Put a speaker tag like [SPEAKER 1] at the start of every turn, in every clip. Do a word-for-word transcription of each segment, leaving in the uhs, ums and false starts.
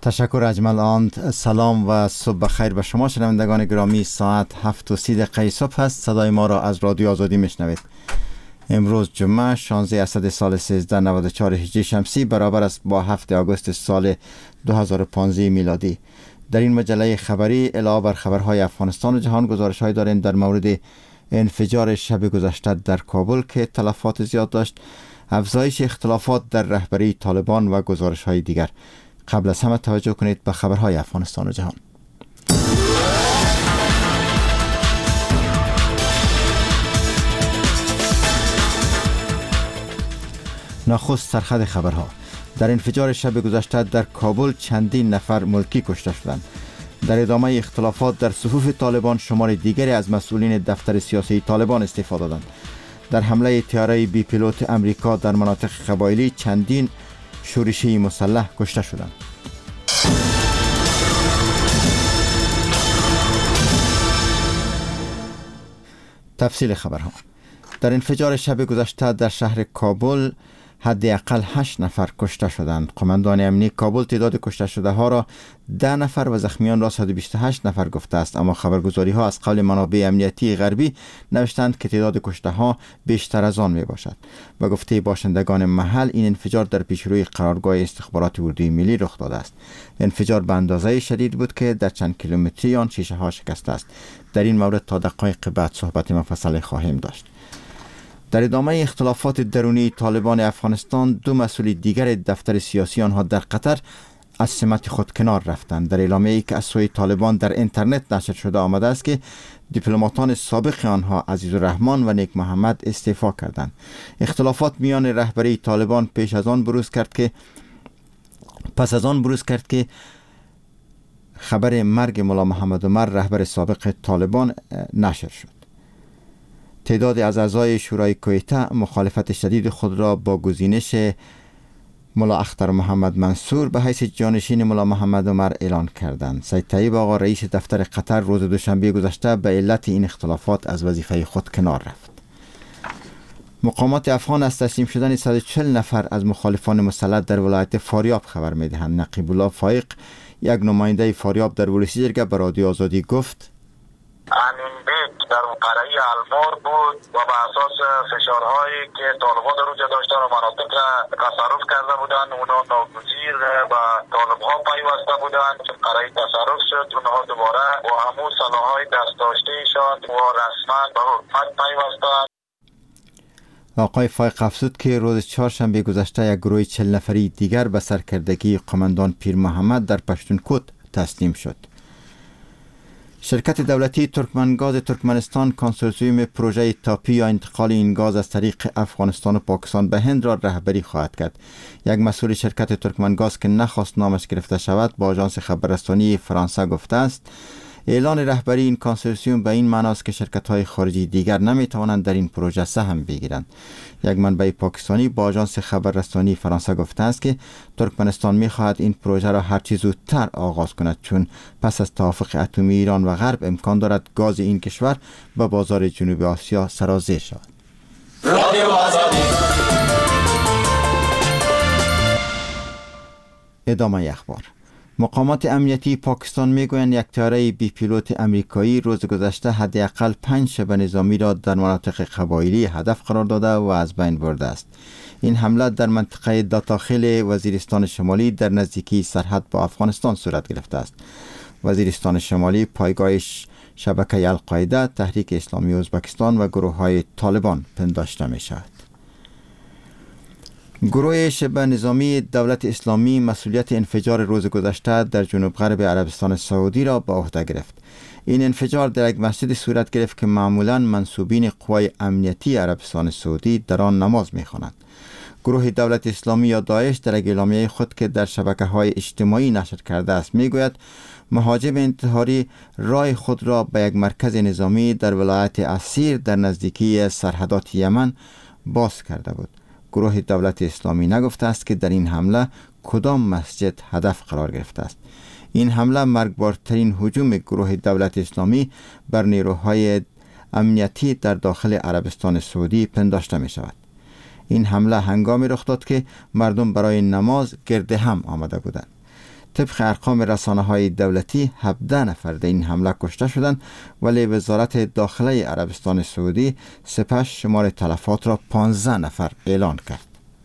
[SPEAKER 1] تشکر اجمل آند. سلام و صبح بخیر به شما شنوندگان گرامی. ساعت هفت و سی دقیقه صبح است. صدای ما را از رادیو آزادی میشنوید. امروز جمعه شانزده اسد سال سیزده نود و چهار هجری شمسی برابر است با هفت آگوست سال دو هزار و پانزده میلادی. در این مجله خبری علاوه بر خبرهای افغانستان و جهان گزارش‌های داریم در مورد انفجار شب گذشته در کابل که تلفات زیاد داشت، افزایش اختلافات در رهبری طالبان و گزارش‌های دیگر. قبل از همه توجه کنید به خبرهای افغانستان و جهان. نخست سرخط خبرها. در انفجار شب گذشته در کابل چندین نفر ملکی کشته شدند. در ادامه اختلافات در صفوف طالبان شمار دیگری از مسئولین دفتر سیاسی طالبان استعفا دادند. در حمله طیاره بی پیلوت امریکا در مناطق قبایلی چندین شورشی مسلح کشته شدند. تفصیل خبرها. در انفجار شب گذشته در شهر کابل حداقل هشت نفر کشته شدند. قماندان امنیتی کابل تعداد کشته شده ها را ده نفر و زخمیان را صد و بیست و هشت نفر گفته است، اما خبرگزاری ها از قول منابع امنیتی غربی نوشتند که تعداد کشته ها بیشتر از آن می باشد. به گفته باشندگان محل این انفجار در پیشروی قرارگاه استخبارات اردوی ملی رخ داده است. انفجار به اندازه شدید بود که در چند کیلومتری آن شیشه ها شکسته است. در این مورد تا دقایق بعد صحبت مفصل خواهیم داشت. در ادامه اختلافات درونی طالبان افغانستان، دو مسئول دیگر دفتر سیاسی آنها در قطر از سمت خود کنار رفتند. در اعلامیه‌ای که از سوی طالبان در اینترنت نشر شده آمده است که دیپلماتان سابق آنها عزیزالرحمن و نیک محمد استعفا کردند. اختلافات میان رهبری طالبان پیش از آن بروز کرد که پس از آن بروز کرد که خبر مرگ ملا محمد عمر رهبر سابق طالبان نشر شد. تعدادی از اعضای شورای کویته مخالفت شدید خود را با گزینش ملا اختر محمد منصور به حیث جانشین ملا محمد عمر اعلان کردند. سید طیب آقا رئیس دفتر قطر روز دوشنبه گذشته به علت این اختلافات از وظیفه خود کنار رفت. مقامات افغان از تسلیم شدن صد و چهل نفر از مخالفان مسلح در ولایت فاریاب خبر می‌دهند. نقیب الله فایق، یک نماینده فاریاب در ولسی جرگه به رادیو آزادی گفت:
[SPEAKER 2] همین بیت در قرعه المار بود و به اساس فشارهایی که طالبان در اونجا داشتن و مناطق تصرف کرده بودن، اونا ناگزیر به طالبها پیوسته بودن. قرعه تصرف شد، اونها دوباره با همون سلاحهای دست داشتهشان و رسما به حکومت پیوستند.
[SPEAKER 1] آقای فایق افزود که روز چهارشنبه گذشته یک گروه چهل نفری دیگر به سرکردگی قماندان پیر محمد در پشتونکوت تسلیم شد. شرکت دولتی ترکمنگاز ترکمنستان کنسورسیوم پروژه تاپی یا انتقال این گاز از طریق افغانستان و پاکستان به هند را رهبری خواهد کرد. یک مسئول شرکت ترکمنگاز که نخواست نامش گرفته شود با آژانس خبررسانی فرانسه گفته است اعلان رهبری این کنسورسیوم به این معنی است که شرکت‌های خارجی دیگر نمی‌توانند در این پروژه سهم بگیرند. یک منبع پاکستانی با آژانس خبررسانی فرانسه گفته است که ترکمنستان می‌خواهد این پروژه را هرچه زودتر آغاز کند، چون پس از توافق اتمی ایران و غرب امکان دارد گاز این کشور به بازار جنوب آسیا سرازیر شود. ادامه اخبار. مقامات امنیتی پاکستان میگویند یک طیاره بی پیلوت امریکایی روز گذشته حداقل پنج شب نظامی را در مناطق قبایلی هدف قرار داده و از بین برده است. این حمله در منطقه داتاخیل وزیرستان شمالی در نزدیکی سرحد با افغانستان صورت گرفته است. وزیرستان شمالی پایگاه شبکه القاعده، تحریک اسلامی ازبکستان و گروه های طالبان پنداشته می شود. گروه شبه نظامی دولت اسلامی مسئولیت انفجار روز گذشته در جنوب غرب عربستان سعودی را به عهده گرفت. این انفجار در یک مسجد صورت گرفت که معمولاً منصوبین قوای امنیتی عربستان سعودی در آن نماز می‌خوانند. گروه دولت اسلامی یا داعش در یک اعلامیه خود که در شبکه‌های اجتماعی نشر کرده است میگوید مهاجم انتحاری راه خود را به یک مرکز نظامی در ولایت اسیر در نزدیکی سرحدات یمن باز کرده بود. گروه دولت اسلامی نگفته است که در این حمله کدام مسجد هدف قرار گرفته است. این حمله مرگبارترین هجوم گروه دولت اسلامی بر نیروهای امنیتی در داخل عربستان سعودی پنداشته می شود. این حمله هنگامی رخ داد که مردم برای نماز گرد هم آمده بودند. طبق ارقام رسانه های دولتی هفده نفر در این حمله کشته شدند، ولی وزارت داخله عربستان سعودی سپس شمار تلفات را پانزده نفر اعلان کرد.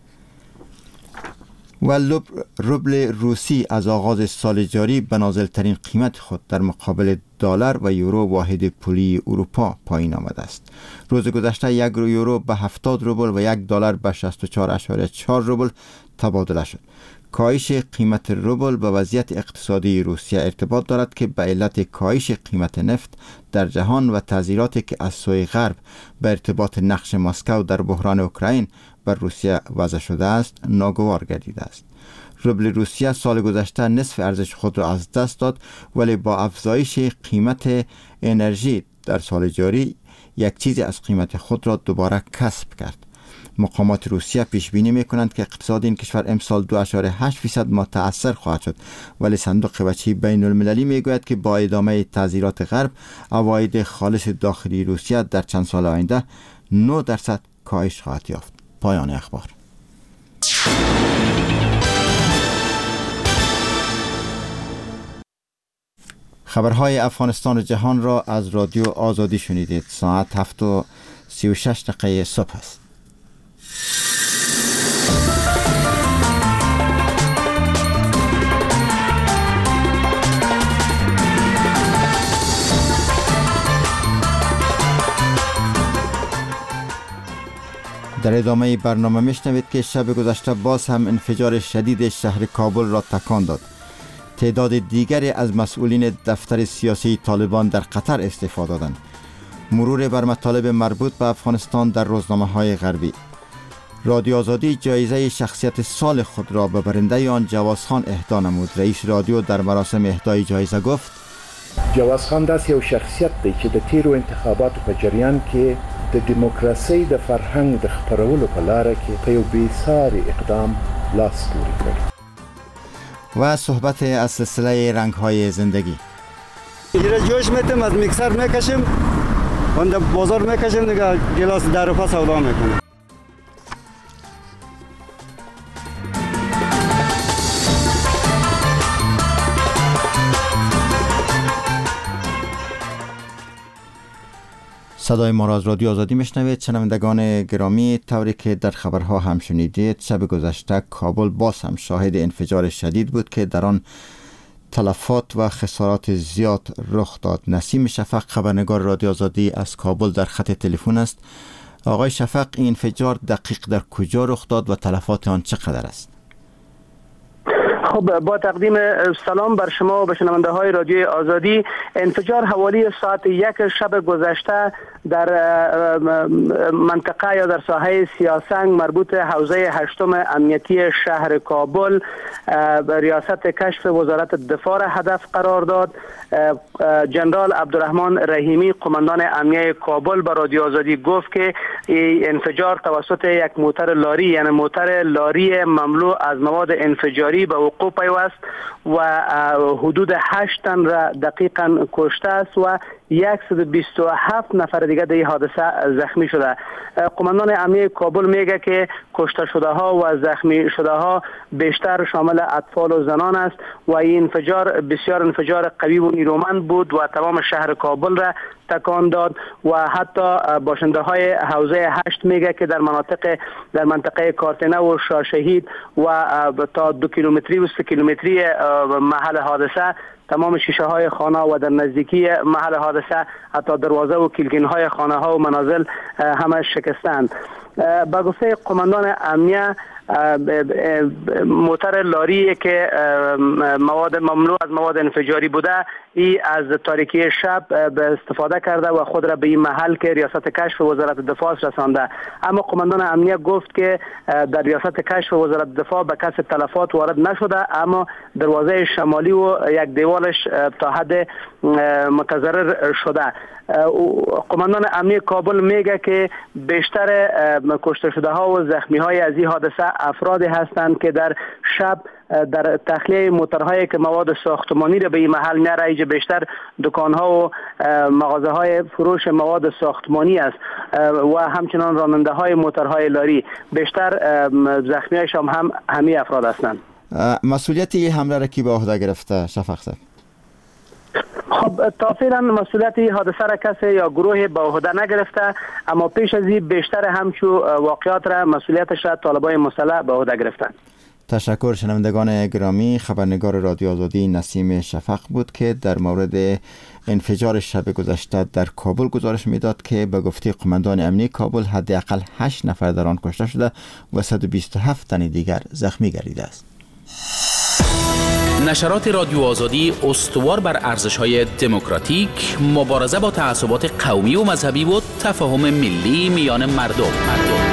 [SPEAKER 1] و روبل روسی از آغاز سال جاری به نازلترین قیمت خود در مقابل دلار و یورو واحد پولی اروپا پایین آمده است. روز گذشته یک یورو به هفتاد روبل و یک دلار به شصت و چهار ممیز چهار روبل تبادله شد. کاهش قیمت روبل به وضعیت اقتصادی روسیه ارتباط دارد که به علت کاهش قیمت نفت در جهان و تأثیراتی که از سوی غرب به ارتباط نقش مسکو در بحران اوکراین بر روسیه وضع شده است ناگوار گردیده است. روبل روسیه سال گذشته نصف ارزش خود را از دست داد، ولی با افزایش قیمت انرژی در سال جاری یک چیزی از قیمت خود را دوباره کسب کرد. مقامات روسیه پیش بینی می کنند که اقتصاد این کشور امسال دو ممیز هشت فیصد متاثر خواهد شد، ولی صندوق بچه بین المللی می گوید که با ادامه تعذیرات غرب عواید خالص داخلی روسیه در چند سال آینده نه درصد کاهش خواهد یافت. پایان اخبار. خبرهای افغانستان و جهان را از رادیو آزادی شنیدید. ساعت هفت و سی و شش دقیقه صبح است. در ادامه برنامه میشنوید که شب گذشته باز هم انفجار شدید شهر کابل را تکان داد. تعداد دیگری از مسئولین دفتر سیاسی طالبان در قطر استعفا دادند. مرور بر مطالب مربوط به افغانستان در روزنامه‌های غربی. رادیو آزادی جایزه شخصیت سال خود را به برنده آن جواز خان اهدا نمود. رئیس رادیو در مراسم اهدای جایزه گفت:
[SPEAKER 3] جواز خان داسې یو شخصیت دی چې د تیرو انتخاباتو په جریان کې د دیموکراسۍ د فرهنګ د خپرولو په لاره کې په یو بېساري اقدام لاس پورې کړ.
[SPEAKER 1] و صحبت از سلسله رنگ‌های زندگی.
[SPEAKER 4] اینجا جوش میتیم، از میکسر میکشیم، اون بازار میکشیم دیگه، گلاس در پا سودا میکنیم.
[SPEAKER 1] صدای ما را از رادیو آزادی میشنوید. شنوندگان گرامی، طوری که در خبرها هم شنیدید، شب گذشته کابل باز هم شاهد انفجار شدید بود که در آن تلفات و خسارات زیاد رخ داد. نسیم شفق، خبرنگار رادیو آزادی از کابل، در خط تلفن است. آقای شفق، این انفجار دقیق در کجا رخ داد و تلفات آن چقدر است؟
[SPEAKER 5] خب، با تقدیم سلام بر شما و به شنونده های رادیوی آزادی. انفجار حوالی ساعت یک شب گذشته در منطقه یا در ساحه سیاسنگ مربوط حوزه هشتم امنیتی شهر کابل ریاست کشف وزارت دفاع را هدف قرار داد. جنرال عبدالرحمن رحیمی، قماندان امنیه کابل، به رادیو آزادی گفت که انفجار توسط یک موتر لاری، یعنی موتر لاری مملو از مواد انفجاری به وقوع پیوست و حدود هشت تن را دقیقاً کشته است و صد و بیست و هفت نفر دیگه در این حادثه زخمی شده. قماندان امنیه کابل میگه که کشته شده ها و زخمی شده ها بیشتر شامل اطفال و زنان است و این انفجار بسیار انفجار قوی و نیرومند بود و تمام شهر کابل را تکان داد و حتی باشنده های حوزه هشت میگه که در مناطق در منطقه کارتنه و شاهشهید و تا دو کیلومتری و سه کیلومتری محل حادثه تمام شیشه های خانه و در نزدیکی محل حادثه حتی دروازه و کلگین های خانه ها و منازل همه شکستند. با گفته قماندان امنیه، موتر لاری که مواد ممنوع از مواد انفجاری بوده، ای از تاریکی شب به استفاده کرده و خود را به این محل که ریاست کشف وزارت دفاع رسانده. اما قماندان امنیه گفت که در ریاست کشف وزارت دفاع به کس تلفات وارد نشده، اما دروازه شمالی و یک دیوالش تا حد متضرر شده. قماندان امنیه کابل میگه که بیشتر کشته شده ها و زخمی های از این حادثه افرادی هستند که در شب در تخلیه موترهایی که مواد ساختمانی را به این محل میاره. اینجا بیشتر دکانها و مغازه های فروش مواد ساختمانی است و همچنان راننده های موترهای لاری. بیشتر زخمی هایش هم, هم همی افراد هستند.
[SPEAKER 1] مسئولیت این حمله را کی به عهده گرفته شفق صاحب؟
[SPEAKER 5] خب تا فعلا مسئولیت این حادثه را کسی یا گروه به عهده نگرفته، اما پیش از این بیشتر همچو واقعات را مسئولیتش را طالبان مسلح به عهده گرفتند.
[SPEAKER 1] تشکر. شنوندگان گرامی، خبرنگار رادیو آزادی نسیم شفق بود که در مورد انفجار شب گذشته در کابل گزارش میداد که به گفته قماندان امنیتی کابل حداقل هشت نفر در آن کشته شده و صد و بیست و هفت تن دیگر زخمی گردیده است.
[SPEAKER 6] نشرات رادیو آزادی استوار بر ارزش‌های دموکراتیک، مبارزه با تعصبات قومی و مذهبی و تفاهم ملی میان مردم. مردم.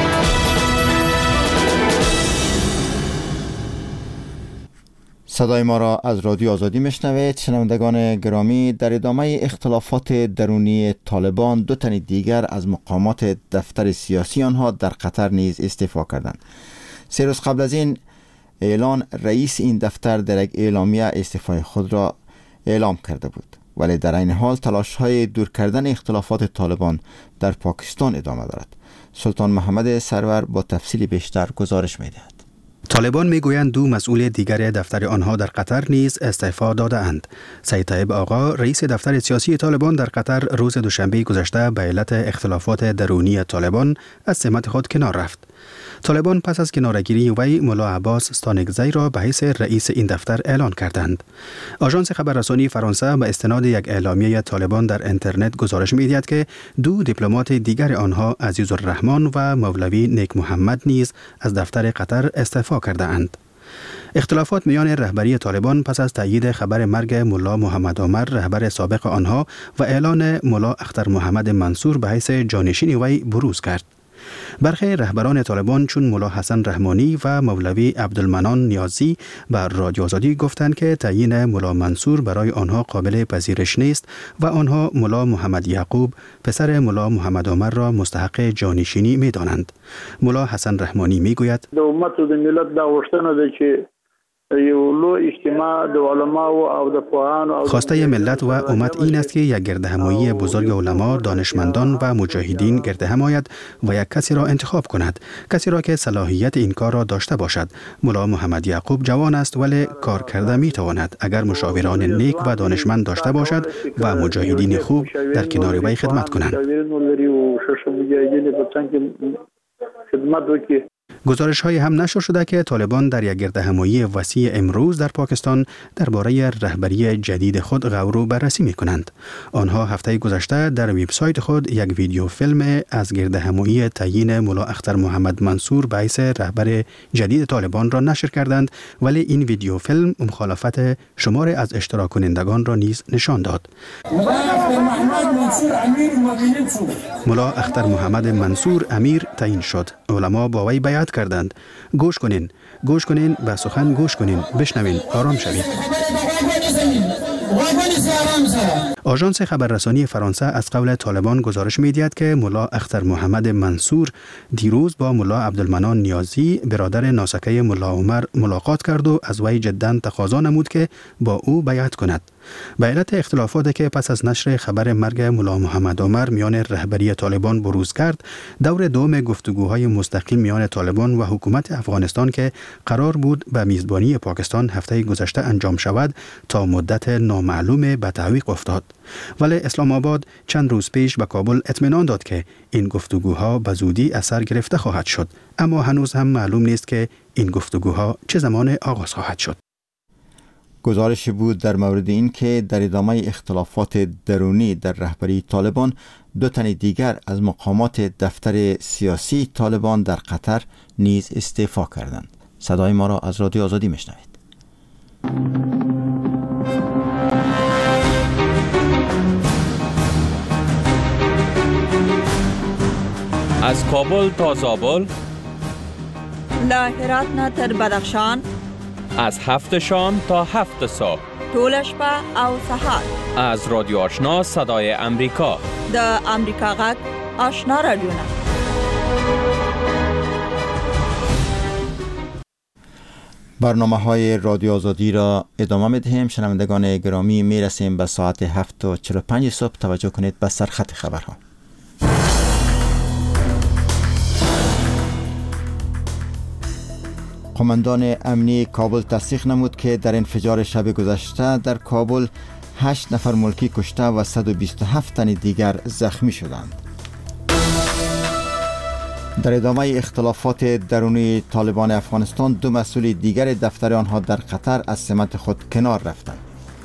[SPEAKER 1] صدای ما را از رادیو آزادی میشنوید. شنوندگان گرامی، در ادامه اختلافات درونی طالبان دو تن دیگر از مقامات دفتر سیاسی آنها در قطر نیز استعفا کردند. سه روز قبل از این اعلان رئیس این دفتر در یک اعلامیه استعفای خود را اعلام کرده بود، ولی در این حال تلاش‌های دور کردن اختلافات طالبان در پاکستان ادامه دارد. سلطان محمد سرور با تفصیل بیشتر گزارش می‌دهد.
[SPEAKER 7] طالبان میگویند دو مسئول دیگر دفتر آنها در قطر نیز استعفا داده‌اند. سید طیب آقا رئیس دفتر سیاسی طالبان در قطر روز دوشنبه گذشته به علت اختلافات درونی طالبان از سمت خود کنار رفت. طالبان پس از کنارگیری وی ملا عباس ستانکزی را به حیث رئیس این دفتر اعلان کردند. آژانس خبررسانی فرانسه به استناد یک اعلامیه طالبان در اینترنت گزارش می‌دهد که دو دیپلمات دیگر آنها عزیزالرحمن و مولوی نیک محمد نیز از دفتر قطر استعفا کرده اند. اختلافات میان رهبری طالبان پس از تأیید خبر مرگ ملا محمد عمر رهبر سابق آنها و اعلان ملا اختر محمد منصور به حیث جانشین وی بروز کرد. برخی رهبران طالبان چون ملا حسن رحمانی و مولوی عبدالمنان نیازی بر رادیو آزادی گفتند که تعیین ملا منصور برای آنها قابل پذیرش نیست و آنها ملا محمد یعقوب پسر ملا محمد عمر را مستحق جانشینی می دانند. ملا حسن رحمانی می گوید
[SPEAKER 8] د امت و د ملت دا غوښتنه ده چې یو لو اجتماع د علما او د پوهانو
[SPEAKER 7] خواسته ملت و امت این است که یک گردهمایی بزرگ علما، دانشمندان و مجاهدین گردهم آید و یک کسی را انتخاب کند، کسی را که صلاحیت این کار را داشته باشد. ملا محمد یعقوب جوان است ولی کار کرده می تواند اگر مشاوران نیک و دانشمند داشته باشد و مجاهدین خوب در کنار وی خدمت کنند. گزارش های هم نشر شده که طالبان در یک گردهمایی وسیع امروز در پاکستان درباره رهبری جدید خود غور و بررسی می کنند. آنها هفته گذشته در وبسایت خود یک ویدیو فیلم از گردهمایی تعیین ملا اختر محمد منصور به حیث رهبر جدید طالبان را نشر کردند، ولی این ویدیو فیلم مخالفت شمار از اشتراک کنندگان را نیز نشان داد. ملا اختر محمد منصور امیر تعیین شد. علما با وی بیعت کردند. گوش کنین، گوش کنین، به سخن گوش کنین، بشنوین، آرام شوید. آژانس خبررسانی فرانسه از قول طالبان گزارش می‌دهد که ملا اختر محمد منصور دیروز با ملا عبدالمنان نیازی برادر ناسکه ملا عمر ملاقات کرد و از وی جداً تقاضا نمود که با او بیعت کند. به علت اختلافاتی که پس از نشر خبر مرگ ملا محمد عمر میان رهبری طالبان بروز کرد، دور دوم گفتگوهای مستقیم میان طالبان و حکومت افغانستان که قرار بود به میزبانی پاکستان هفته گذشته انجام شود تا مدت نامعلوم به تعویق افتاد. ولی اسلام آباد چند روز پیش به کابل اطمینان داد که این گفتگوها به زودی اثر گرفته خواهد شد، اما هنوز هم معلوم نیست که این گفتگوها چه زمان آغاز خواهد شد.
[SPEAKER 1] گزارش بود در مورد این که در ادامه اختلافات درونی در رهبری طالبان دو تن دیگر از مقامات دفتر سیاسی طالبان در قطر نیز استعفا کردند. صدای ما را از رادیو آزادی میشنوید.
[SPEAKER 9] از کابل تا زابل،
[SPEAKER 10] له هرات نه تر بدخشان،
[SPEAKER 9] از هفت شام تا هفت صبح،
[SPEAKER 10] ټول شپه او سهار،
[SPEAKER 9] از رادیو آشنا صدای امریکا،
[SPEAKER 10] د امریکا غږ آشنا رادیونا.
[SPEAKER 1] برنامه های رادیو آزادی را ادامه می‌دهیم. شنوندگان گرامی، میرسیم به ساعت هفت و چهل و پنج صبح. توجه کنید به سرخط خبرها. قماندان امنی کابل تصدیق نمود که در انفجار شب گذشته در کابل هشت نفر ملکی کشته و صد و بیست و هفت تن دیگر زخمی شدند. در ادامه اختلافات درونی طالبان افغانستان، دو مسئول دیگر دفتر آنها در قطر از سمت خود کنار رفتند.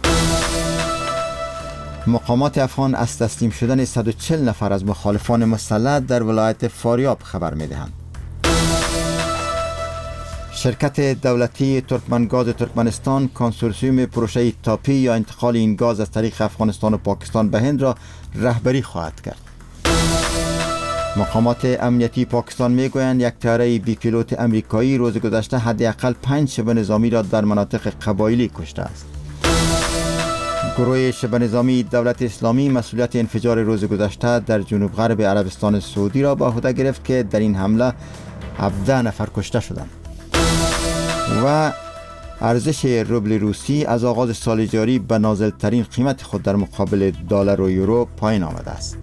[SPEAKER 1] مقامات افغان از تسلیم شدن صد و چهل نفر از مخالفان مسلح در ولایت فاریاب خبر می‌دهند. شرکت دولتی ترکمنگاز ترکمنستان کنسورسیوم پروژه تاپی یا انتقال این گاز از طریق افغانستان و پاکستان به هند را رهبری خواهد کرد. مقامات امنیتی پاکستان میگویند یک طیاره بی پیلوت امریکایی روز گذشته حداقل پنج شبه نظامی را در مناطق قبایلی کشته است. گروه شبه نظامی دولت اسلامی مسئولیت انفجار روز گذشته در جنوب غرب عربستان سعودی را به عهده گرفت که در این حمله هفده نفر کشته شدند. و ارزش روبل روسی از آغاز سال جاری به نازلترین قیمت خود در مقابل دلار و یورو پایین آمده است.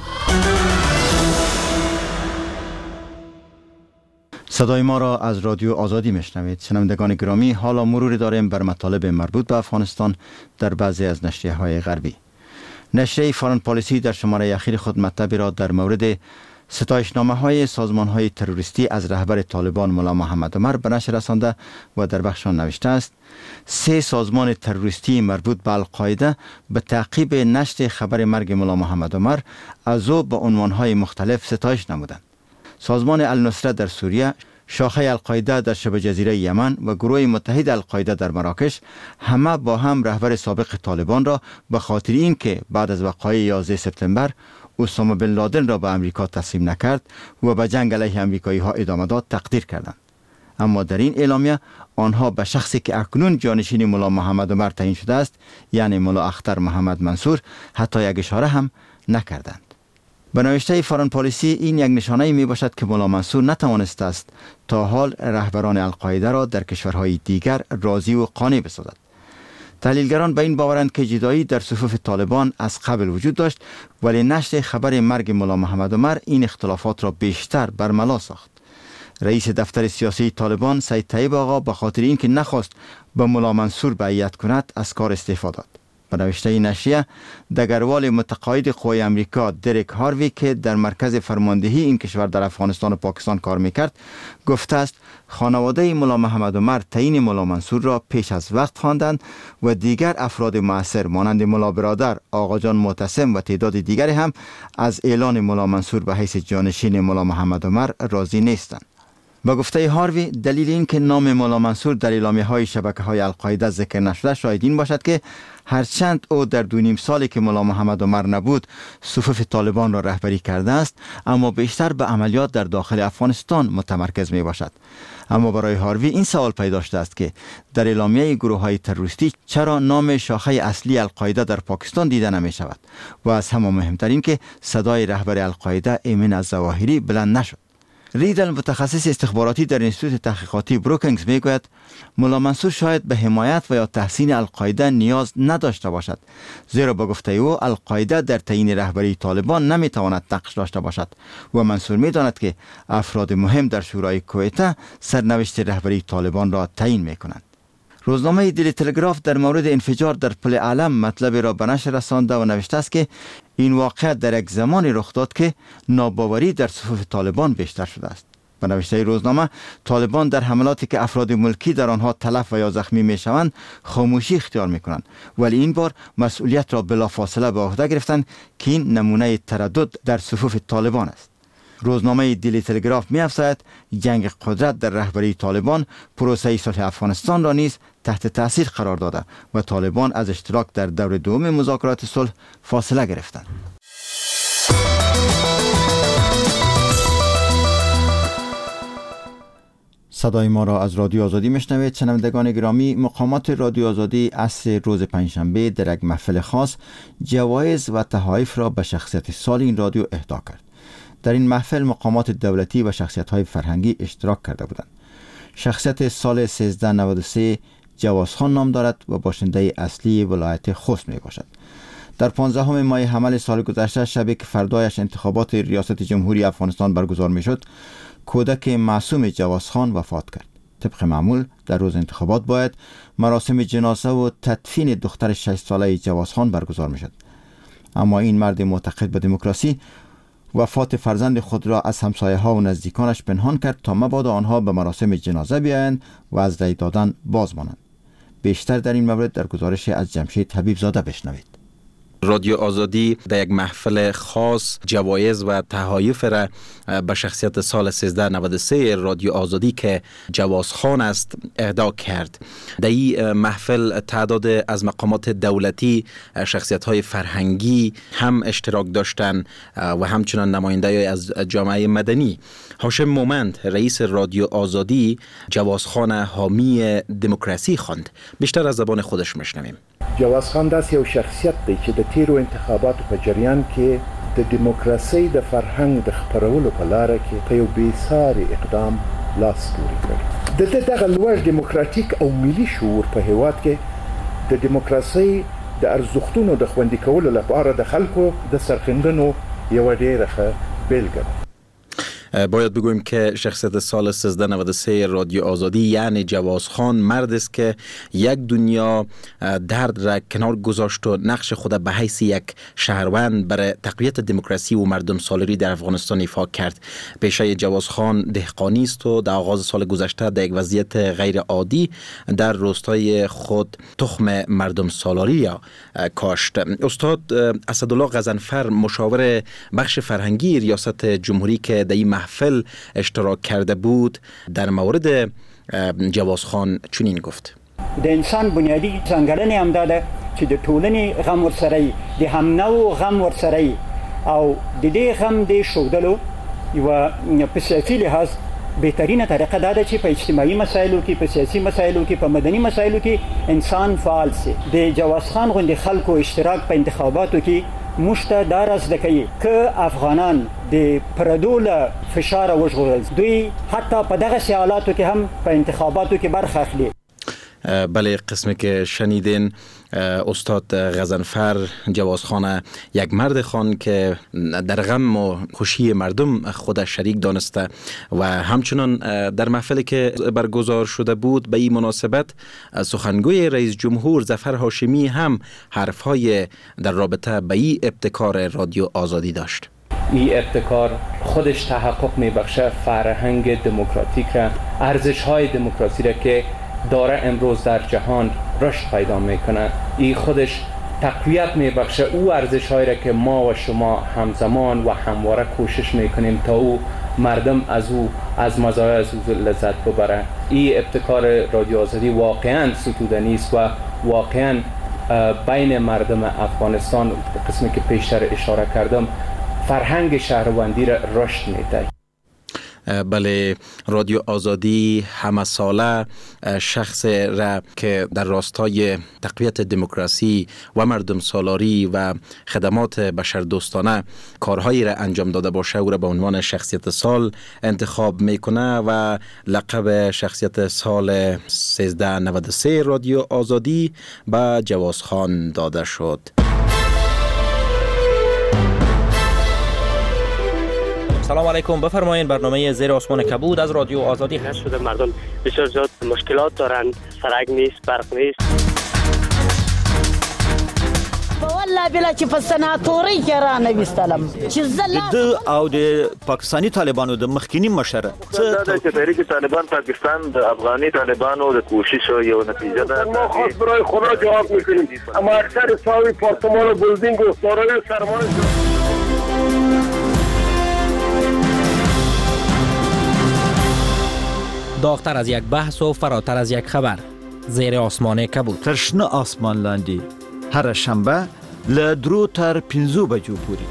[SPEAKER 1] صدای ما را از رادیو آزادی میشنوید. شنوندگان گرامی، حالا مروری داریم بر مطالب مربوط به افغانستان در بعضی از نشریه های غربی. نشریه فارن پالیسی در شماره اخیر خود مطلبی را در مورد ستایشنامه های سازمان های تروریستی از رهبر طالبان ملا محمد عمر به نشر رسانده و در بخش آن نوشته است: سه سازمان تروریستی مربوط به القاعده به تعقیب نشر خبر مرگ ملا محمد عمر از او به عنوان های مختلف ستایش نمودند. سازمان النصره در سوریه، شاخه القاعده در شبه جزیره یمن و گروه متحد القاعده در مراکش همه با هم رهبر سابق طالبان را به خاطر اینکه بعد از وقایع یازده سپتامبر اسامه بن لادن را به امریکا تسلیم نکرد و به جنگ علیه امریکایی ها ادامه داد تقدیر کردند. اما در این اعلامیه آنها به شخصی که اکنون جانشین ملا محمد عمر تعیین شده است، یعنی ملا اختر محمد منصور، حتی یک اشاره هم نکردند. به نوشته فارن پالیسی این یک نشانه می باشد که ملا منصور نتوانسته است تا حال رهبران القاعده را در کشورهای دیگر راضی و قانع بسازد. تحلیلگران به این باورند که جدایی در صفوف طالبان از قبل وجود داشت، ولی نشر خبر مرگ ملا محمد عمر این اختلافات را بیشتر برملا ساخت. رئیس دفتر سیاسی طالبان سید طیب آقا به خاطر اینکه نخواست به ملا منصور بیعت کند از کار استعفا داد. به نوشته نشریه، دگروال متقاعد قوای امریکا دریک هاروی که در مرکز فرماندهی این کشور در افغانستان و پاکستان کار میکرد گفته است خانواده ملا محمد عمر تعیین ملا منصور را پیش از وقت خواندند و دیگر افراد مؤثر مانند ملا برادر، آقا جان معتصم و تعداد دیگری هم از اعلان ملا منصور به حیث جانشین ملا محمد عمر راضی نیستند. با گفته هاروی، دلیل این که نام ملا منصور در اعلامیه های شبکه های القاعده ذکر نشده شاید این باشد که هرچند او در دو نیم سالی که ملا محمد عمر نبود صفوف طالبان را رهبری کرده است، اما بیشتر به عملیات در داخل افغانستان متمرکز می باشد. اما برای هاروی این سوال پیدا شده است که در اعلامیه گروه های تروریستی چرا نام شاخه اصلی القاعده در پاکستان دیده نمی شود و از همه مهمتر این که صدای رهبر القاعده ایمن الظواهری بلند نشد. ریدل، متخصص استخباراتی در انستیتوت تحقیقاتی بروکینگز، میگوید ملا منصور شاید به حمایت و یا تحسین القاعده نیاز نداشته باشد، زیرا با گفته او القاعده در تعیین رهبری طالبان نمیتواند نقش داشته باشد و منصور میداند که افراد مهم در شورای کویته سرنوشت رهبری طالبان را تعیین میکنند. روزنامه دیلی تلگراف در مورد انفجار در پل علم مطلبی را به نشر رسانده و نوشته است که این واقعه در یک زمانی رخ داد که ناباوری در صفوف طالبان بیشتر شده است. به نوشته روزنامه، طالبان در حملاتی که افراد ملکی در آنها تلف و یا زخمی می شوند خاموشی اختیار می کنند، ولی این بار مسئولیت را بلافاصله به عهده گرفتند که این نمونه تردد در صفوف طالبان است. روزنامه دیلی تلگراف می افزاید جنگ قدرت در رهبری طالبان پروسه صلح افغانستان را نیز تحت تاثیر قرار داده و طالبان از اشتراک در دور دوم مذاکرات صلح فاصله گرفتند. صدای ما را از رادیو آزادی میشنوید. شنوندگان گرامی، مقامات رادیو آزادی عصر روز پنجشنبه در یک محفل خاص جوایز و تحایف را به شخصیت سال این رادیو اهدا کرد. در این محفل مقامات دولتی و شخصیت‌های فرهنگی اشتراک کرده بودند. شخصیت سال سیزده نود و سه جواز خان نام دارد و باشنده اصلی ولایت خوست می باشد. در پانزدهم ماه حمل سال گذشته، شبی که فردایش انتخابات ریاست جمهوری افغانستان برگزار می شد، کودک معصوم جواز خان وفات کرد. طبق معمول در روز انتخابات باید مراسم جنازه و تدفین دختر شش ساله جواز خان برگزار میشد. اما این مرد معتقد به دموکراسی وفات فرزند خود را از همسایه ها و نزدیکانش پنهان کرد تا مبادا آنها به مراسم جنازه بیایند و از رای دادن باز مانند. بیشتر در این مورد در گزارش از جمشید حبیب زاده بشنوید.
[SPEAKER 11] رادیو آزادی در یک محفل خاص جوایز و تحایف را به شخصیت سال سیزده نود و سه رادیو آزادی که جواز خان است اهدا کرد. در این محفل تعداد از مقامات دولتی، شخصیت های فرهنگی هم اشتراک داشتند و همچنان نماینده از جامعه مدنی. هاشم مومند رئیس رادیو آزادی جواز خان حامی دموکراسی خواند. بیشتر از زبان خودش میشنویم.
[SPEAKER 3] جواز خان داسې یو شخصیت دی چې د تیرو انتخاباتو په جریان کې د دیموکراسۍ د فرهنګ د خپرولو په لاره کې په یو بېساري اقدام لاس پورې کړ. د ده دغه لوړ دیموکراتیک او ملي شعور په هیواد کې د دیموکراسۍ د ارزښتونو د خوندي کولو لپاره د خلکو د سرښندنو یوه ډېره ښه بېلګه ده.
[SPEAKER 11] باید بگویم که شخصیت سال سیزده نود و سه رادیو آزادی یعنی جواز خان مرد است که یک دنیا درد را کنار گذاشت و نقش خود به حیث یک شهروند برای تقویت دموکراسی و مردم سالاری در افغانستان ایفا کرد. پیشه جواز خان دهقانی است و در آغاز سال گذشته در یک وضعیت غیر عادی در روستای خود تخم مردم سالاری را کاشت. استاد اسدالله غضنفر مشاور بخش فرهنگی ریاست جمهوری که در این محفل اشتراک کرده بود در مورد جواز خان چنین گفت:
[SPEAKER 12] د انسان بنیادی ځانګړنې هم دا ده چې د ټولنې غم ورسره د همنو غم ورسره او د دې غم د ښودلو یوه په سیاسي لحاظ بهترینه طریقه دا ده چې په اجتماعي مسایلو کې، په سیاسي مسایلو کې، په مدني مسایلو کې انسان فعال سي. د جواز خان غوندې خلکو اشتراک په انتخاباتو کې موږ ته دا را زده کوي که افغانان د پردو له فشاره وژغورل، دوی حتی په دغسې حالاتو کې هم په انتخاباتو کې برخه اخلي.
[SPEAKER 11] بله، قسمی که شنیدین استاد غضنفر جواز خان یک مرد خان که در غم و خوشی مردم خود شریک دانسته و همچنان در محفلی که برگزار شده بود به این مناسبت سخنگوی رئیس جمهور ظفر هاشمی هم حرفهای در رابطه به این ابتکار رادیو آزادی داشت.
[SPEAKER 13] این ابتکار خودش تحقق میبخشه فرهنگ دموکراتیک را، ارزش‌های دموکراسی را که داره امروز در جهان رشد پیدا میکنه. این خودش تقویت میبخشه او ارزش‌هایی را که ما و شما همزمان و همواره کوشش میکنیم تا او مردم از او از مزایای از او لذت ببره. این ابتکار رادیو آزادی واقعا ستودنی است و واقعا بین مردم افغانستان قسمی که پیشتر اشاره کردم فرهنگ شهروندی را رشد میده.
[SPEAKER 11] بله، رادیو آزادی همه ساله شخص را که در راستای تقویت دموکراسی و مردم سالاری و خدمات بشردوستانه کارهایی را انجام داده باشه او را به عنوان شخصیت سال انتخاب میکنه و لقب شخصیت سال سیزده نود و سه رادیو آزادی به جواز خان داده شد.
[SPEAKER 14] سلام علیکم، بفرمایید. برنامه زیر آسمان کبود از رادیو آزادی هست.
[SPEAKER 15] شده مردم بسیار زیاد مشکلات دارند، سرک نیست، برق نیست.
[SPEAKER 16] والله بلا چې په سناتوري کې را نوستلم چې زله
[SPEAKER 17] د او د پاکستانی طالبانو د مخکینی مشر
[SPEAKER 2] څه د تحریک طالبان پاکستان د افغاني طالبانو د کوشش یو نتیجه ده.
[SPEAKER 18] ما خاص برای خدا جواب میکنیم، اما اکثر ساوی پارتمان و بلدینگ و سارای سرمایه
[SPEAKER 14] داغتر از یک بحث و فراتر از یک خبر. زیر آسمان کبود.
[SPEAKER 17] ترشنه آسمان لاندی هر شنبه له درو تر پنځو بجو پورې.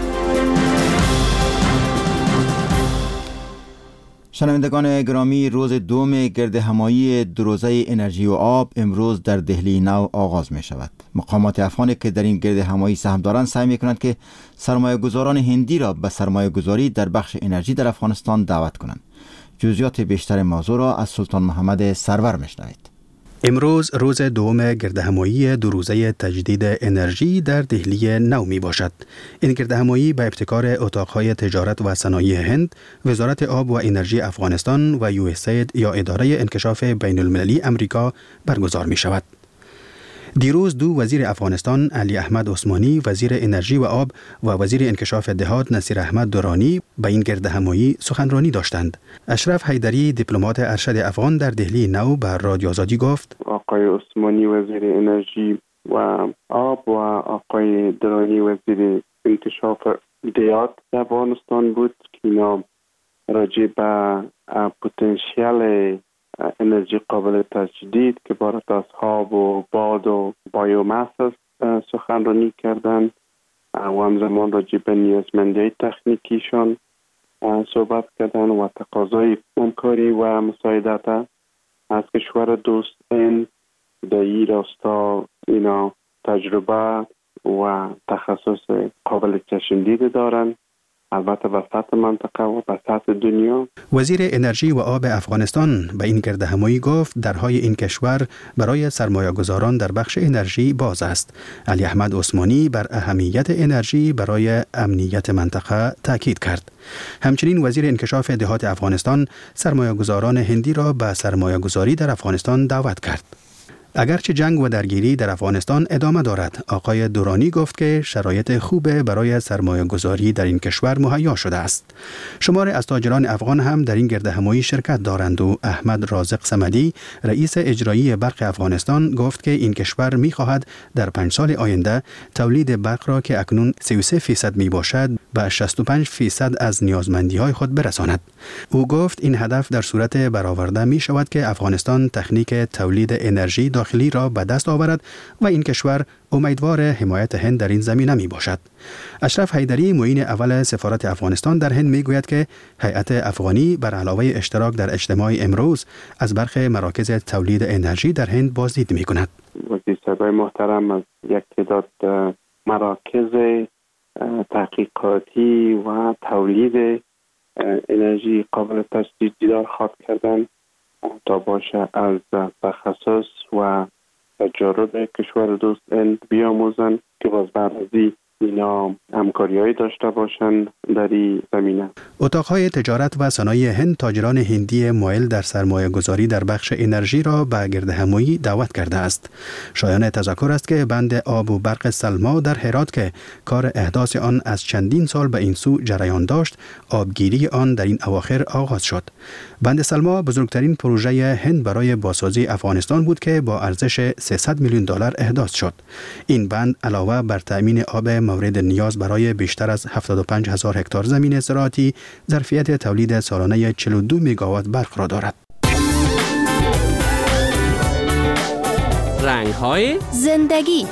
[SPEAKER 1] شنوندگان گرامی، روز دوم گرد همایی دو روزه انرژی و آب امروز در دهلی نو آغاز می شود. مقامات افغانی که در این گرد همایی سهم دارند سعی می کنند که سرمایه گذاران هندی را به سرمایه گذاری در بخش انرژی در افغانستان دعوت کنند. جزئیات بیشتر موضوع را از سلطان محمد سرور میشنوید.
[SPEAKER 7] امروز روز دوم گردهمایی دو روزه تجدید انرژی در دهلی نو می باشد. این گردهمایی به ابتکار اتاقهای تجارت و صنایع هند، وزارت آب و انرژی افغانستان و یو اس اید یا اداره انکشاف بین المللی امریکا برگزار می شود. دیروز دو وزیر افغانستان علی احمد عثمانی وزیر انرژی و آب و وزیر انکشاف دهات نصیر احمد دورانی به این گردهمایی سخنرانی داشتند. اشرف حیدری دیپلمات ارشد افغان در دهلی نو به رادیو آزادی گفت
[SPEAKER 19] آقای عثمانی وزیر انرژی و آب و آقای دورانی وزیر انکشاف دهات افغانستان بود که اینا راجع به پتانسیل انرژی قابل تجدید که عبارت از آب و باد و بایوماس است سخنرانی کردند و همزمان راجع به نیازمندی تکنیکیشان صحبت کردند و تقاضای همکاری و مساعدت از کشور دوست هند در این راستا اینا تجربه و تخصص قابل چشمدید دارند، البته به سطح منطقه و به سطح دنیا.
[SPEAKER 7] وزیر انرژی و آب افغانستان به این گردهمایی گفت درهای این کشور برای سرمایه‌گذاران در بخش انرژی باز است. علی احمد عثمانی بر اهمیت انرژی برای امنیت منطقه تاکید کرد. همچنین وزیر انکشاف دهات افغانستان سرمایه‌گذاران هندی را به سرمایه‌گذاری در افغانستان دعوت کرد. اگرچه جنگ و درگیری در افغانستان ادامه دارد، آقای دورانی گفت که شرایط خوب برای سرمایه گذاری در این کشور مهیا شده است. شمار از تاجران افغان هم در این گردهمایی شرکت دارند و احمد رازق صمدی رئیس اجرایی برق افغانستان گفت که این کشور می خواهد در پنج سال آینده تولید برق را که اکنون سی و سه فیصد می باشد به شصت و پنج فیصد از نیازمندی های خود برساند. او گفت این هدف در صورت برآورده می شود که افغانستان تکنیک تولید انرژی داخلی را به دست آورد و این کشور امیدوار حمایت هند در این زمینه می باشد. اشرف حیدری معین اول سفارت افغانستان در هند می گوید که هیئت افغانی بر علاوه اشتراک در اجتماع امروز از برخی مراکز تولید انرژی در هند بازدید می کند.
[SPEAKER 19] وزیر صاحب محترم از یک تعداد مراکز تحقیقاتی و تولید انرژی قابل تجدید دیدار خواهد کردن تا باشه از تخصص و تجارب کشور دوست هند بیاموزن که باز برازی اینا همکاری‌هایی داشته باشند در این زمینه.
[SPEAKER 7] اتاقهای تجارت و صنایع هند تاجران هندی مایل در سرمایه گذاری در بخش انرژی را به گردهمایی دعوت کرده است. شایان تذکر است که بند آب و برق سلما در هرات که کار احداث آن از چندین سال به این سو جریان داشت، آبگیری آن در این اواخر آغاز شد. بند سلما بزرگترین پروژه هند برای بازسازی افغانستان بود که با ارزش سیصد میلیون دلار احداث شد. این بند علاوه بر تامین آب مورد نیاز برای بیشتر از هفتاد و پنج هزار هکتار زمین زراعتی ظرفیت تولید سالانه چهل و دو مگاوات برق را دارد.
[SPEAKER 20] رنگ‌های زندگی.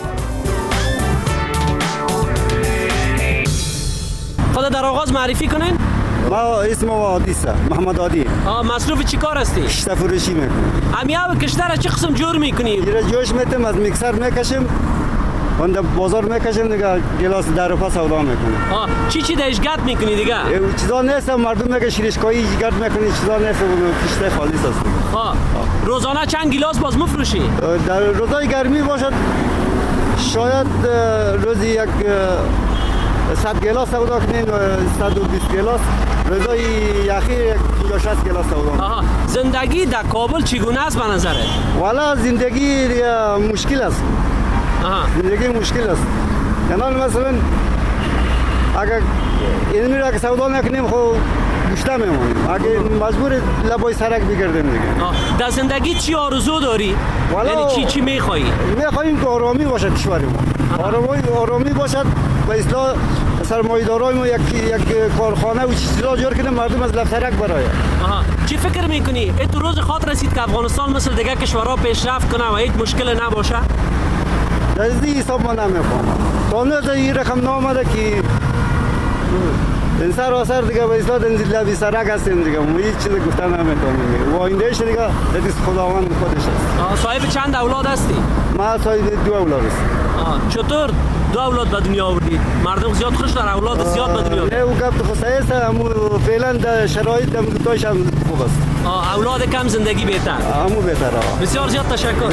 [SPEAKER 20] خدا در آغاز معرفی کنین.
[SPEAKER 4] ما اسم عادیسه محمد عادی.
[SPEAKER 20] آه مصروف چی کار هستی؟
[SPEAKER 4] کشت فروشی میکنم.
[SPEAKER 20] امیاب کشته را چه قسم جور میکنی؟
[SPEAKER 4] ایره جوش میتم از میکسر میکشیم. وند بازار میکشیم دیگه گلاس در و پاس سودا میکنیم.
[SPEAKER 20] آه چی چی دهش گرد میکنی دیگه؟
[SPEAKER 4] چیزا نیست مردم میگه شیرشکایی گرد میکنی چیزا نیست کشته خالیس است.
[SPEAKER 20] آه روزانه چند گلاس باز مفروشی؟
[SPEAKER 4] در روزای گرمی باشد شاید روزی یک صد گلاس سودا کنیم صد و بیست گلاس، روزای یخی یک شصت گلاس سودا کنیم.
[SPEAKER 20] آها زندگی در کابل چگونه است به نظرت؟
[SPEAKER 4] والا زندگی مشکل است.
[SPEAKER 20] آها
[SPEAKER 4] زندگی مشکل است. یعنی مثلا اگر اینمی را که سودا نکنیم خب گشته میمونیم. اگه مجبور لبای سرک بگردیم دیگه.
[SPEAKER 20] در زندگی چی آرزو داری؟ یعنی چی چی میخوایی؟
[SPEAKER 4] میخوایم که آرامی باشد کشورمون. آرامی آرامی باشد و اصلاح سرمایه‌دارای ما یک یک کارخانه و چیزا جور کنیم مردم از لفترک برای.
[SPEAKER 20] آها چی فکر میکنی؟ تو روز خاطر رسید که افغانستان مثل دیگه کشورها پیشرفت کنه و هیچ مشکل نباشه؟
[SPEAKER 4] در این حساب من نمیفهمم. تا نه این رقم نامده که این سر و سر دیگه به اصلاح دنزی لبی سرک هستیم دیگه ما هیچ چیز گفتن نمیتونیم. و آیندهش دیگه دست خداوند خودش است.
[SPEAKER 20] صاحب چند اولاد هستی؟
[SPEAKER 4] ما صاحب دو اولاد هستم.
[SPEAKER 20] چطور دو اولاد به دنیا آوردید؟ مردم زیاد خوش در اولاد زیاد به دنیا آوردید.
[SPEAKER 4] نه او گفت خصایص هم فعلا در شرایط هم دوتایش هم خوب است.
[SPEAKER 20] اولاد کم زندگی بهتر.
[SPEAKER 4] همو بهتر.
[SPEAKER 20] بسیار زیاد تشکر.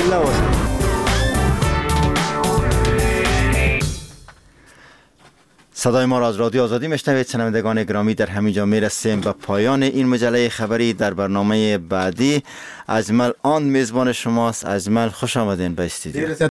[SPEAKER 1] صدای ما را از رادیو آزادی میشنوید. شنوندگان گرامی، در همینجا میرسیم به پایان این مجله خبری. در برنامه بعدی اجمل آن میزبان شماست. اجمل، خوش آمدین به استودیو.